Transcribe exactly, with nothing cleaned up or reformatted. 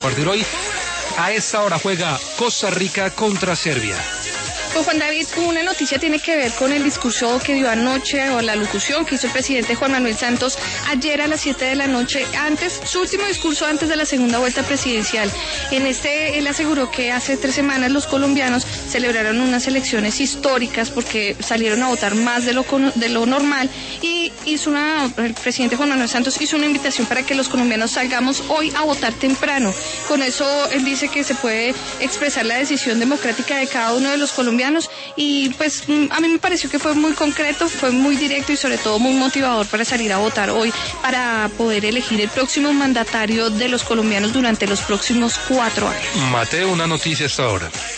Partido hoy, a esta hora juega Costa Rica contra Serbia. Pues Juan David, una noticia tiene que ver con el discurso que dio anoche o la locución que hizo el presidente Juan Manuel Santos ayer a las siete de la noche, antes, su último discurso antes de la segunda vuelta presidencial. En este, él aseguró que hace tres semanas los colombianos celebraron unas elecciones históricas porque salieron a votar más de lo, de lo normal y hizo una, el presidente Juan Manuel Santos hizo una invitación para que los colombianos salgamos hoy a votar temprano. Con eso él dice que se puede expresar la decisión democrática de cada uno de los colombianos. Y pues a mí me pareció que fue muy concreto, fue muy directo y sobre todo muy motivador para salir a votar hoy, para poder elegir el próximo mandatario de los colombianos durante los próximos cuatro años. Mateo, una noticia hasta ahora.